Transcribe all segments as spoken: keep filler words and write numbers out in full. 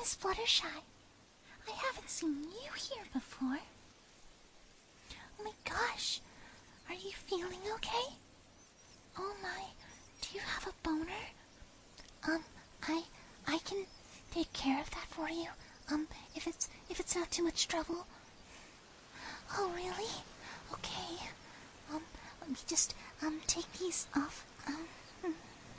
Miss Fluttershy. I haven't seen you here before. Oh my gosh, are you feeling okay? Oh my, do you have a boner? Um, I, I can take care of that for you. Um, if it's, if it's not too much trouble. Oh really? Okay. Um, let me just, um, take these off. Um, hmm.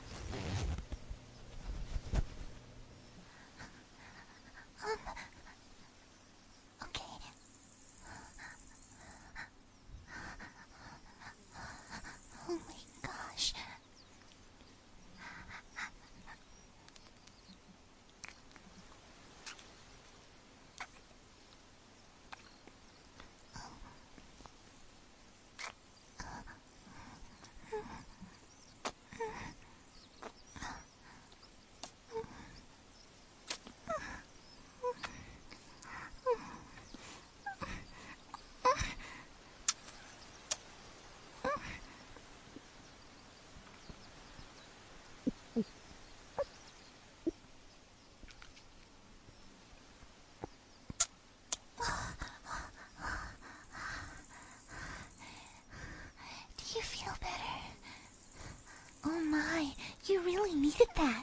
Um, okay. Oh my gosh. Do you feel better? Oh my, you really needed that.